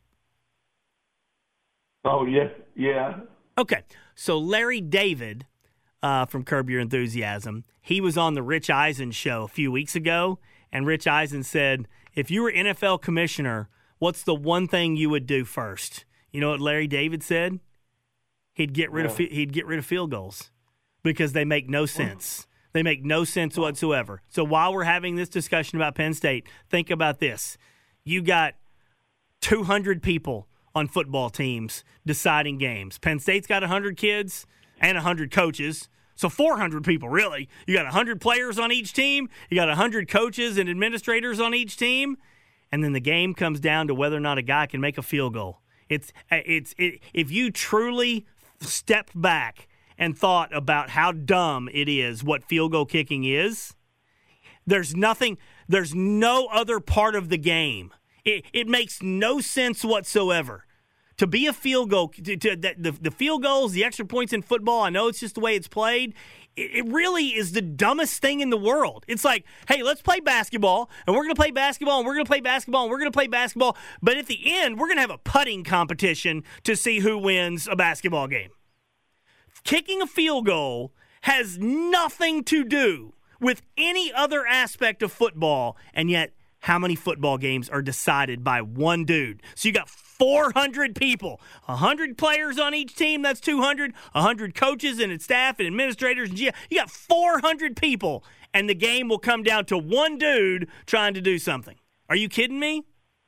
Oh, yeah. Yeah. Okay. So Larry David uh, from Curb Your Enthusiasm, he was on the Rich Eisen show a few weeks ago, and Rich Eisen said, if you were N F L commissioner, what's the one thing you would do first? You know what Larry David said? He'd get rid yeah. of he'd get rid of field goals. Because they make no sense. They make no sense whatsoever. So while we're having this discussion about Penn State, think about this. You got two hundred people on football teams deciding games. Penn State's got one hundred kids and one hundred coaches. So four hundred people, really. You got one hundred players on each team. You got one hundred coaches and administrators on each team. And then the game comes down to whether or not a guy can make a field goal. It's it's it, if you truly stepped back and thought about how dumb it is what field goal kicking is, there's nothing, there's no other part of the game. It, it makes no sense whatsoever. To be a field goal, to, to, the, the field goals, the extra points in football, I know it's just the way it's played, it, it really is the dumbest thing in the world. It's like, hey, let's play basketball, and we're going to play basketball, and we're going to play basketball, and we're going to play basketball, but at the end, we're going to have a putting competition to see who wins a basketball game. Kicking a field goal has nothing to do with any other aspect of football, and yet how many football games are decided by one dude? So you got four hundred people, one hundred players on each team, that's two hundred, one hundred coaches and staff and administrators, and G- you got four hundred people, and the game will come down to one dude trying to do something. Are you kidding me?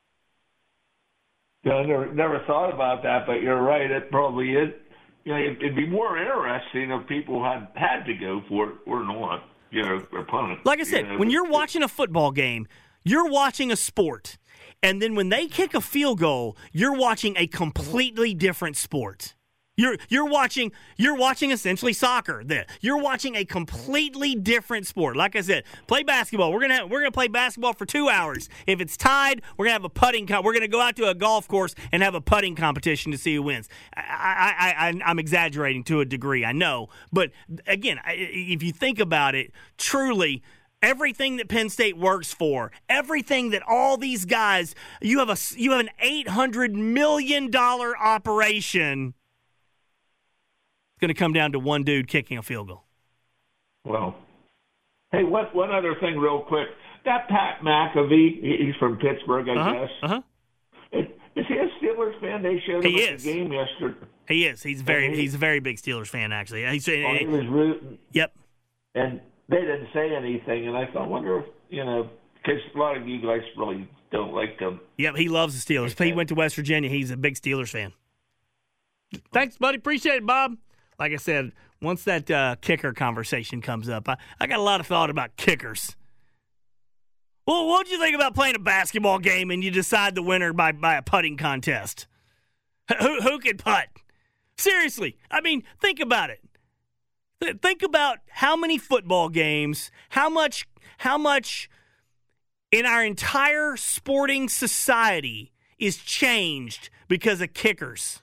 Yeah, I never, never thought about that, but you're right, it probably is. You know, it'd be more interesting if people had had to go for it or not, you know, their opponent. Like I said, you know, when you're watching a football game, you're watching a sport. And then when they kick a field goal, you're watching a completely different sport. You're you're watching you're watching essentially soccer. There, you're watching a completely different sport. Like I said, play basketball. We're gonna have, we're gonna play basketball for two hours. If it's tied, we're gonna have a putting. Co- we're gonna go out to a golf course and have a putting competition to see who wins. I, I, I, I'm exaggerating to a degree, I know, but again, if you think about it, truly. everything that Penn State works for, everything that all these guys, you have a you have an eight hundred million dollars operation. It's going to come down to one dude kicking a field goal. Well, hey, one, one other thing real quick. That Pat McAfee, he's from Pittsburgh, I uh-huh, guess. Uh-huh. Is, is he a Steelers fan? They showed him he at is. the game yesterday. He is. He's very. He, he's a very big Steelers fan, actually. He's, oh, he was rooting. Yep. And they didn't say anything, and I thought, wonder if, you know, because a lot of you guys really don't like them. Yep, he loves the Steelers. He went to West Virginia. He's a big Steelers fan. Thanks, buddy. Appreciate it, Bob. Like I said, once that uh, kicker conversation comes up, I, I got a lot of thought about kickers. Well, what do you think about playing a basketball game and you decide the winner by, by a putting contest? Who, who can putt? Seriously. I mean, think about it. Think about how many football games, how much, how much in our entire sporting society is changed because of kickers.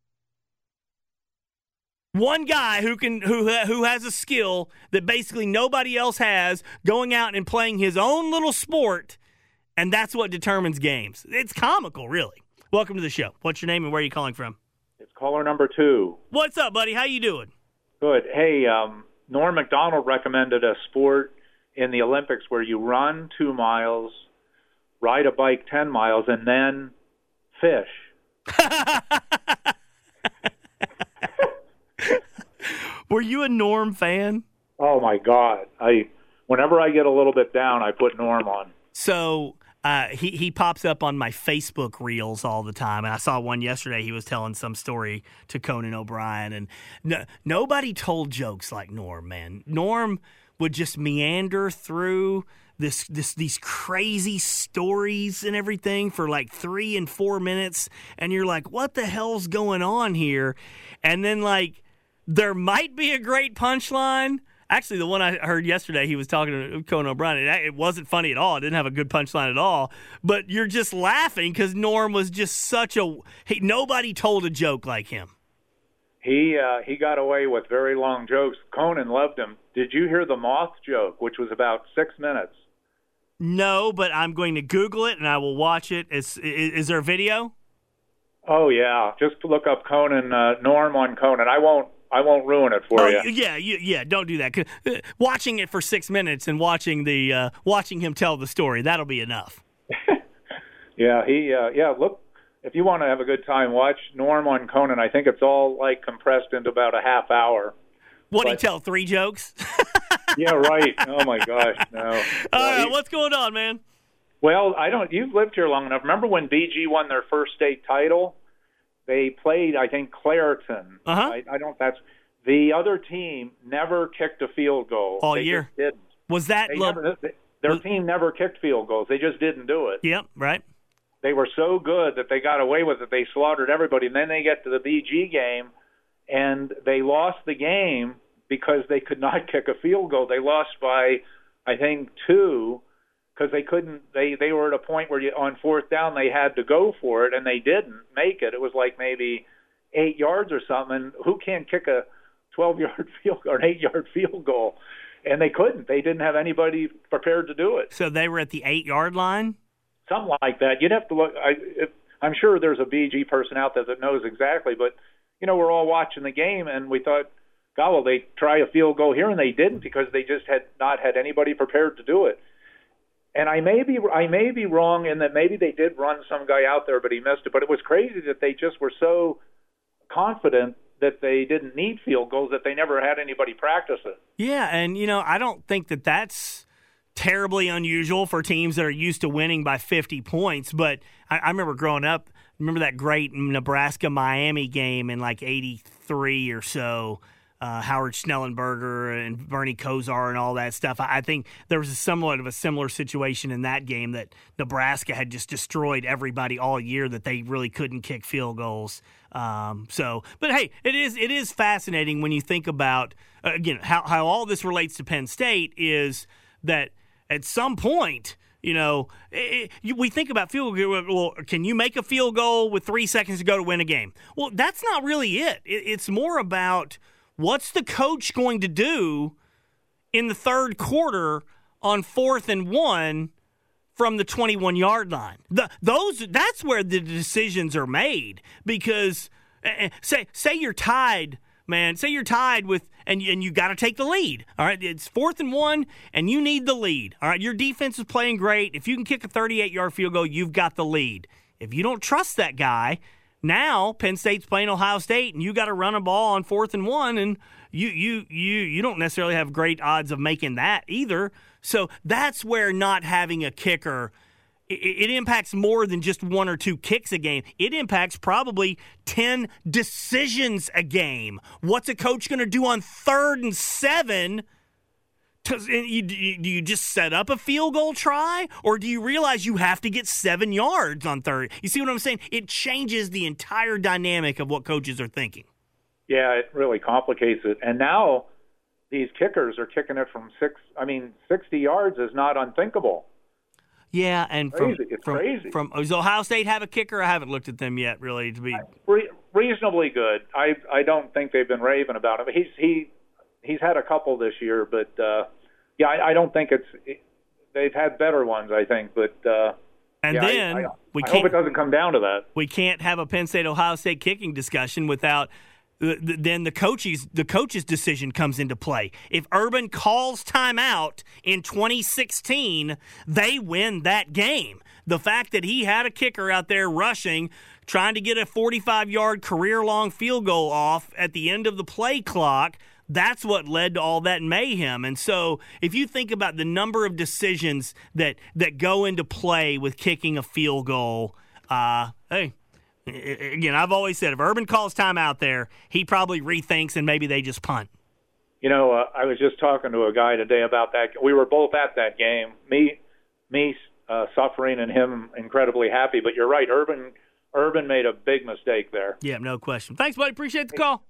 One guy who can who who has a skill that basically nobody else has, going out and playing his own little sport, and that's what determines games. It's comical, really. Welcome to the show. What's your name and where are you calling from? It's caller number two. What's up, buddy? How you doing? Good. Hey, um, Norm Macdonald recommended a sport in the Olympics where you run two miles, ride a bike ten miles, and then fish. Were you a Norm fan? Oh my God! I whenever I get a little bit down, I put Norm on. So uh, he he pops up on my Facebook reels all the time, and I saw one yesterday. He was telling some story to Conan O'Brien, and no, nobody told jokes like Norm. Man, Norm would just meander through this this these crazy stories and everything for like three and four minutes, and you're like, what the hell's going on here? And then like, there might be a great punchline. Actually, the one I heard yesterday, he was talking to Conan O'Brien. It, it wasn't funny at all. It didn't have a good punchline at all. But you're just laughing because Norm was just such a he, – nobody told a joke like him. He uh, he got away with very long jokes. Conan loved him. Did you hear the moth joke, which was about six minutes? No, but I'm going to Google it and I will watch it. Is, is, is there a video? Oh, yeah. Just look up Conan, uh, Norm on Conan. I won't. I won't ruin it for oh, you. Yeah, you, yeah, don't do that. 'Cause, uh, watching it for six minutes and watching the uh, watching him tell the story, that'll be enough. yeah, he uh, yeah. Look, if you want to have a good time, watch Norm on Conan. I think it's all like compressed into about a half hour. What did he tell? Three jokes? Yeah, right. Oh my gosh, no. All well, right, he, what's going on, man? Well, I don't. You've lived here long enough. Remember when B G won their first state title? They played, I think, Clareton. Uh-huh. I, I don't. That's the other team never kicked a field goal all they year. Just didn't. Was that they lo- never, they, their was, team never kicked field goals? They just didn't do it. Yep, right. They were so good that they got away with it. They slaughtered everybody, and then they get to the B G game, and they lost the game because they could not kick a field goal. They lost by, I think, two. Because they couldn't, they, they were at a point where you, on fourth down they had to go for it, and they didn't make it. It was like maybe eight yards or something. And who can kick a twelve-yard field or an eight-yard field goal? And they couldn't. They didn't have anybody prepared to do it. So they were at the eight-yard line? Something like that. You'd have to look. I, if, I'm sure there's a B G person out there that knows exactly. But, you know, we're all watching the game, and we thought, God, well, they try a field goal here, and they didn't because they just had not had anybody prepared to do it. And I may be I may be wrong in that maybe they did run some guy out there, but he missed it. But it was crazy that they just were so confident that they didn't need field goals that they never had anybody practice it. Yeah, and, you know, I don't think that that's terribly unusual for teams that are used to winning by fifty points. But I, I remember growing up, remember that great Nebraska-Miami game in like eighty-three or so. Uh, Howard Schnellenberger and Bernie Kosar and all that stuff. I, I think there was a somewhat of a similar situation in that game that Nebraska had just destroyed everybody all year that they really couldn't kick field goals. Um, so, but hey, it is it is fascinating when you think about uh, again how how all this relates to Penn State is that at some point. You know, it, it, we think about field goal. Well, can you make a field goal with three seconds to go to win a game? Well, that's not really it. it it's more about what's the coach going to do in the third quarter on fourth and one from the twenty-one-yard line. The, those that's where the decisions are made because uh, say say you're tied, man. Say you're tied with and and you got to take the lead. All right, it's fourth and one, and you need the lead. All right, your defense is playing great. If you can kick a thirty-eight-yard field goal, you've got the lead. If you don't trust that guy, now Penn State's playing Ohio State, and you got to run a ball on fourth and one, and you you you you don't necessarily have great odds of making that either. So that's where not having a kicker, it, it impacts more than just one or two kicks a game. It impacts probably ten decisions a game. What's a coach going to do on third and seven? Do you, do you just set up a field goal try, or do you realize you have to get seven yards on third? You see what I'm saying? It changes the entire dynamic of what coaches are thinking. Yeah, it really complicates it. And now these kickers are kicking it from six. I mean, sixty yards is not unthinkable. Yeah, and crazy. from it's from, crazy. From does Ohio State have a kicker? I haven't looked at them yet, really. To be Re- reasonably good. I I don't think they've been raving about him. He's he he's had a couple this year, but uh, yeah, I, I don't think it's. They've had better ones, I think, but. Uh, and yeah, then I, I, we I can't, hope it doesn't come down to that. We can't have a Penn State Ohio State kicking discussion without. Then the coach's the coach's decision comes into play. If Urban calls timeout in twenty sixteen, they win that game. The fact that he had a kicker out there rushing, trying to get a forty-five-yard career-long field goal off at the end of the play clock, that's what led to all that mayhem. And so if you think about the number of decisions that, that go into play with kicking a field goal, uh, hey, again, I've always said if Urban calls time out there, he probably rethinks and maybe they just punt. You know, uh, I was just talking to a guy today about that. We were both at that game. Me, me uh, suffering and him incredibly happy. But you're right, Urban. Urban made a big mistake there. Yeah, no question. Thanks, buddy. Appreciate the call.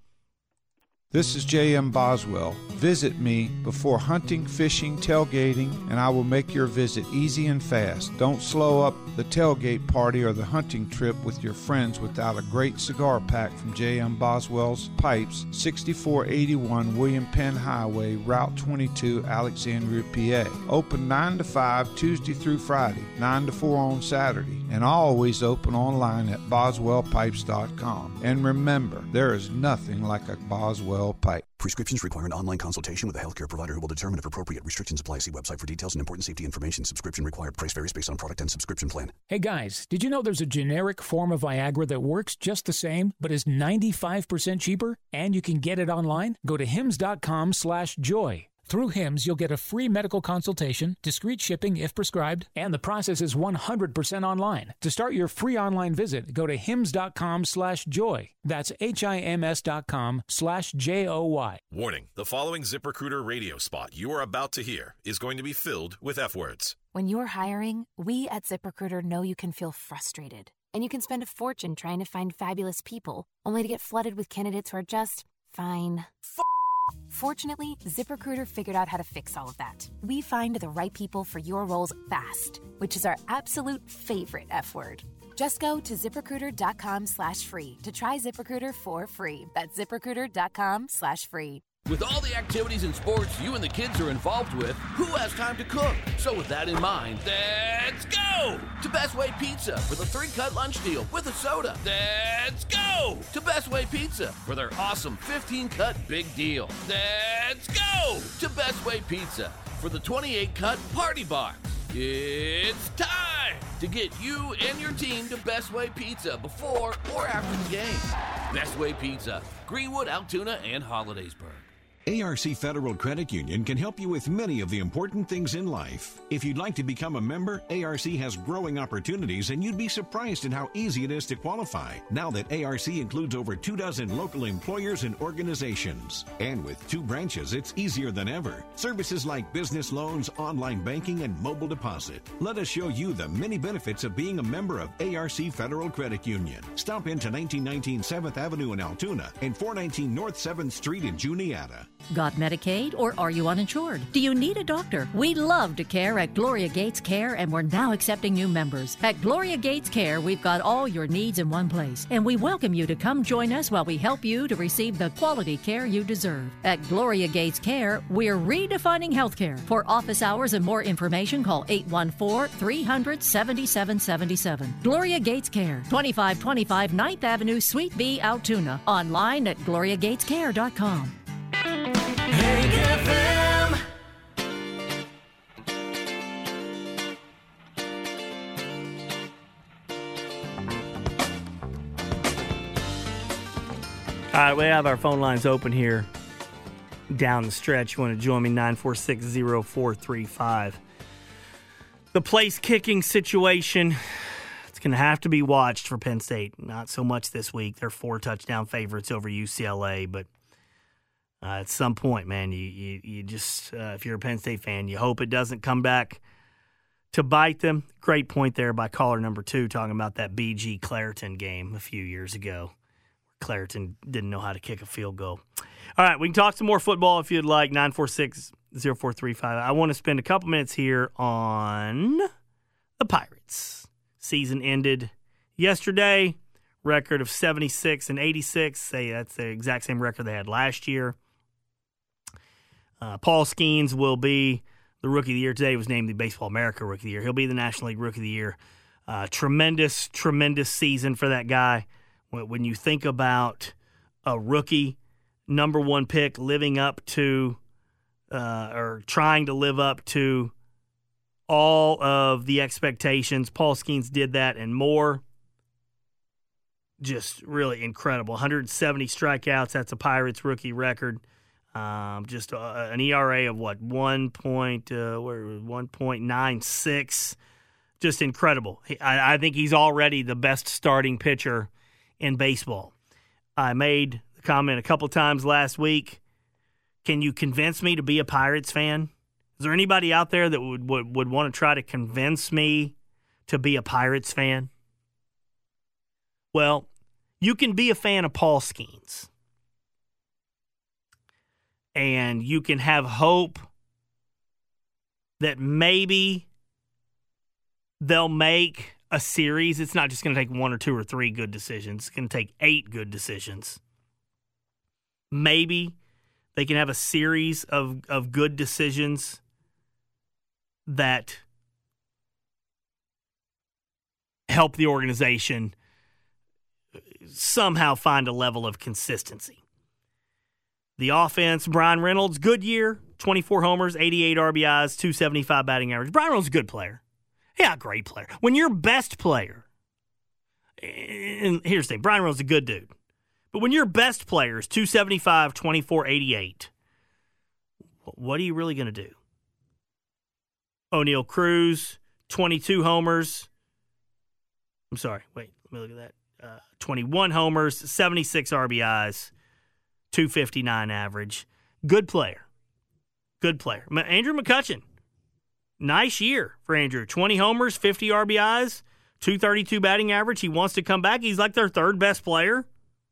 This is J M Boswell. Visit me before hunting, fishing, tailgating, and I will make your visit easy and fast. Don't slow up the tailgate party or the hunting trip with your friends without a great cigar pack from J M Boswell's Pipes, sixty-four eighty-one William Penn Highway, Route twenty-two, Alexandria, P A. Open nine to five Tuesday through Friday, nine to four on Saturday, and always open online at boswell pipes dot com. And remember, there is nothing like a Boswell pipe. Prescriptions require an online consultation with a healthcare provider who will determine if appropriate. Restrictions apply. See website for details and important safety information. Subscription required. Price varies based on product and subscription plan. Hey guys, did you know there's a generic form of Viagra that works just the same, but is ninety-five percent cheaper? And you can get it online? Go to hims dot com slash joy. Through Hims, you'll get a free medical consultation, discreet shipping if prescribed, and the process is one hundred percent online. To start your free online visit, go to hims dot com slash joy. That's H-I-M-S dot com slash J O Y. Warning, the following ZipRecruiter radio spot you are about to hear is going to be filled with F-words. When you're hiring, we at ZipRecruiter know you can feel frustrated, and you can spend a fortune trying to find fabulous people, only to get flooded with candidates who are just fine. F- Fortunately, ZipRecruiter figured out how to fix all of that. We find the right people for your roles fast, which is our absolute favorite F word. Just go to ZipRecruiter dot com slash free to try ZipRecruiter for free. That's ZipRecruiter dot com slash free. With all the activities and sports you and the kids are involved with, who has time to cook? So with that in mind, let's go to Best Way Pizza for the three-cut lunch deal with a soda. Let's go to Best Way Pizza for their awesome fifteen-cut big deal. Let's go to Best Way Pizza for the twenty-eight cut party box. It's time to get you and your team to Best Way Pizza before or after the game. Best Way Pizza, Greenwood, Altoona, and Hollidaysburg. A R C Federal Credit Union can help you with many of the important things in life. If you'd like to become a member, A R C has growing opportunities, and you'd be surprised at how easy it is to qualify now that A R C includes over two dozen local employers and organizations. And with two branches, it's easier than ever. Services like business loans, online banking, and mobile deposit. Let us show you the many benefits of being a member of A R C Federal Credit Union. Stop into nineteen nineteen seventh Avenue in Altoona and four nineteen North seventh Street in Juniata. Got Medicaid or are you uninsured? Do you need a doctor? We love to care at Gloria Gates Care, and we're now accepting new members. At Gloria Gates Care, we've got all your needs in one place, and we welcome you to come join us while we help you to receive the quality care you deserve. At Gloria Gates Care, we're redefining healthcare. For office hours and more information, call eight one four, three hundred, seventy-seven seventy-seven. Gloria Gates Care, twenty-five twenty-five ninth Avenue, Suite B, Altoona. Online at gloria gates care dot com. Hank F M. All right, we have our phone lines open here down the stretch. You want to join me, nine four six, zero four three five. The place kicking situation, it's going to have to be watched for Penn State. Not so much this week. They're four touchdown favorites over U C L A, but Uh, at some point, man, you you, you just, uh, if you're a Penn State fan, you hope it doesn't come back to bite them. Great point there by caller number two, talking about that B G Clareton game a few years ago. Clareton didn't know how to kick a field goal. All right, we can talk some more football if you'd like, nine four six, zero four three five. I want to spend a couple minutes here on the Pirates. Season ended yesterday, record of seventy-six and eighty-six. Say that's the exact same record they had last year. Uh, Paul Skeens will be the Rookie of the Year. Today he was named the Baseball America Rookie of the Year. He'll be the National League Rookie of the Year. Uh, tremendous, tremendous season for that guy. When, when you think about a rookie number one pick living up to uh, or trying to live up to all of the expectations, Paul Skeens did that and more. Just really incredible. one hundred seventy strikeouts. That's a Pirates rookie record. Um, just uh, an E R A of what one point uh, where one point nine six, just incredible. I, I think he's already the best starting pitcher in baseball. I made the comment a couple times last week. Can you convince me to be a Pirates fan? Is there anybody out there that would would, would want to try to convince me to be a Pirates fan? Well, you can be a fan of Paul Skeens. And you can have hope that maybe they'll make a series. It's not just going to take one or two or three good decisions. It's going to take eight good decisions. Maybe they can have a series of, of good decisions that help the organization somehow find a level of consistency. The offense, Brian Reynolds, good year, twenty-four homers, eighty-eight R B Is, two seventy-five batting average. Brian Reynolds is a good player. Yeah, great player. When your best player, and here's the thing, Brian Reynolds is a good dude, but when your best player is two seventy-five, twenty-four, eighty-eight, what are you really going to do? O'Neal Cruz, twenty-two homers. I'm sorry, wait, let me look at that. Uh, twenty-one homers, seventy-six R B Is. two fifty-nine average. Good player. Good player. Andrew McCutchen. Nice year for Andrew. twenty homers, fifty R B Is, two thirty-two batting average. He wants to come back. He's like their third best player.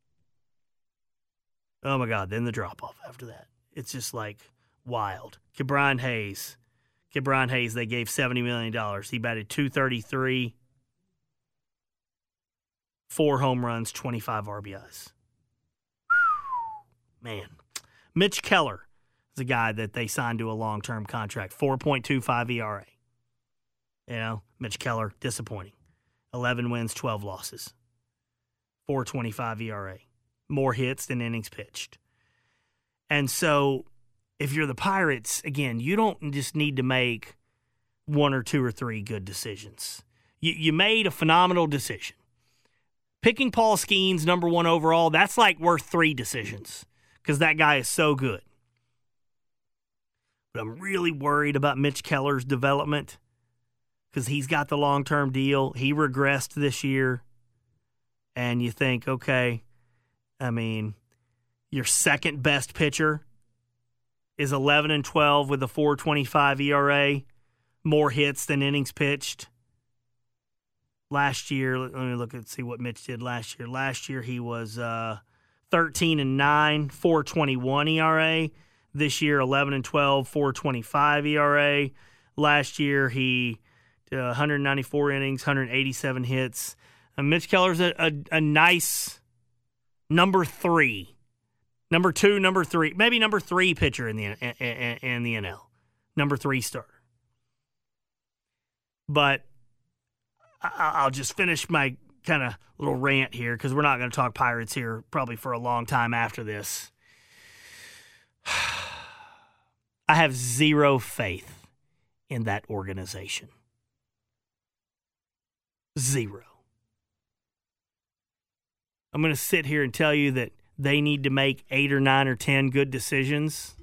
Oh, my God. Then the drop-off after that. It's just like wild. Ke'Bryan Hayes. Ke'Bryan Hayes, they gave seventy million dollars. He batted two thirty-three, four home runs, twenty-five R B Is. Man, Mitch Keller is a guy that they signed to a long-term contract, four point two five E R A. You know, Mitch Keller, disappointing. eleven wins, twelve losses. four twenty-five E R A. More hits than innings pitched. And so, if you're the Pirates, again, you don't just need to make one or two or three good decisions. You, you made a phenomenal decision. Picking Paul Skeens, number one overall, that's like worth three decisions. Because that guy is so good. But I'm really worried about Mitch Keller's development because he's got the long-term deal. He regressed this year. And you think, okay, I mean, your second best pitcher is eleven and twelve with a four twenty-five E R A, more hits than innings pitched. Last year, let me look and see what Mitch did last year. Last year he was uh, thirteen and nine, four twenty-one E R A. This year, eleven and twelve, four twenty-five E R A. Last year, he did one hundred ninety-four innings, one hundred eighty-seven hits. And Mitch Keller's a, a, a nice number three. Number two, number three, maybe number three pitcher in the in, in the N L. Number three starter. But I'll just finish my kind of little rant here because we're not going to talk Pirates here probably for a long time after this. I have zero faith in that organization. Zero. I'm going to sit here and tell you that they need to make eight or nine or ten good decisions.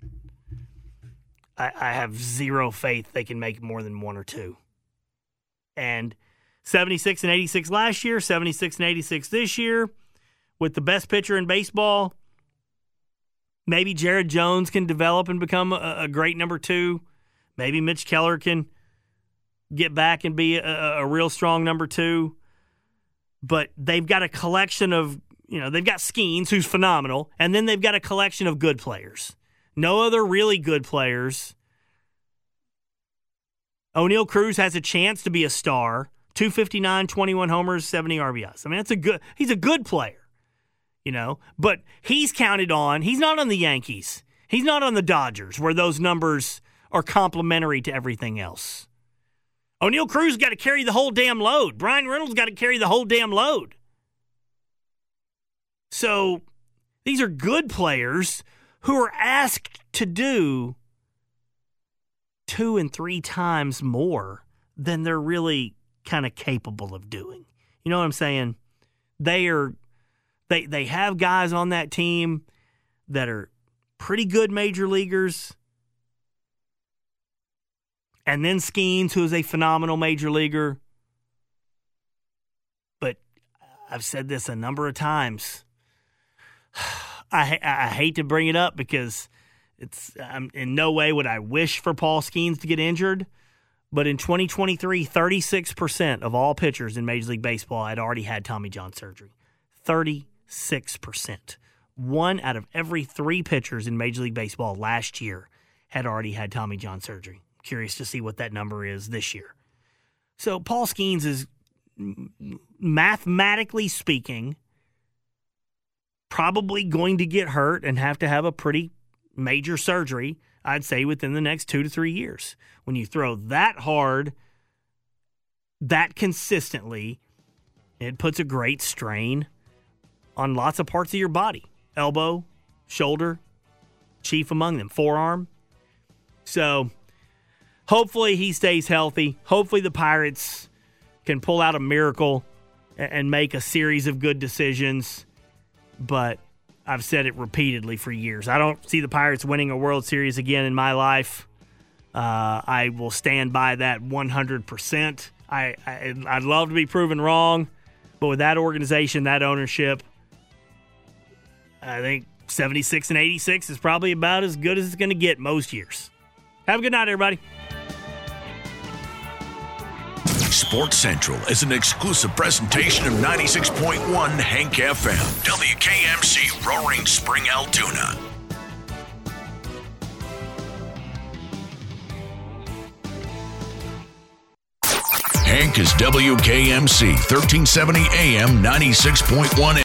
I, I have zero faith they can make more than one or two. And seventy-six and eighty-six last year, seventy-six and eighty-six this year, with the best pitcher in baseball. Maybe Jared Jones can develop and become a, a great number two. Maybe Mitch Keller can get back and be a, a real strong number two. But they've got a collection of, you know, they've got Skeens, who's phenomenal, and then they've got a collection of good players. No other really good players. O'Neal Cruz has a chance to be a star. two fifty-nine, twenty-one homers, seventy R B Is. I mean, that's a good. He's a good player, you know. But he's counted on. He's not on the Yankees. He's not on the Dodgers, where those numbers are complementary to everything else. O'Neal Cruz got to carry the whole damn load. Brian Reynolds got to carry the whole damn load. So these are good players who are asked to do two and three times more than they're really kind of capable of doing. You know what I'm saying? They are they they have guys on that team that are pretty good major leaguers. And then Skeens, who is a phenomenal major leaguer. But I've said this a number of times. I I hate to bring it up because it's um, in no way would I wish for Paul Skeens to get injured. But in twenty twenty-three, thirty-six percent of all pitchers in Major League Baseball had already had Tommy John surgery. thirty-six percent. One out of every three pitchers in Major League Baseball last year had already had Tommy John surgery. Curious to see what that number is this year. So Paul Skeens is, mathematically speaking, probably going to get hurt and have to have a pretty major surgery, I'd say, within the next two to three years. When you throw that hard, that consistently, it puts a great strain on lots of parts of your body. Elbow, shoulder, chief among them, forearm. So hopefully he stays healthy. Hopefully the Pirates can pull out a miracle and make a series of good decisions. But I've said it repeatedly for years. I don't see the Pirates winning a World Series again in my life. Uh, I will stand by that one hundred percent. I, I, I'd love to be proven wrong, but with that organization, that ownership, I think seventy-six and eighty-six is probably about as good as it's going to get most years. Have a good night, everybody. Sports Central is an exclusive presentation of ninety-six point one Hank F M. W K M C, Roaring Spring, Altoona. Hank is W K M C, thirteen seventy A M, ninety-six point one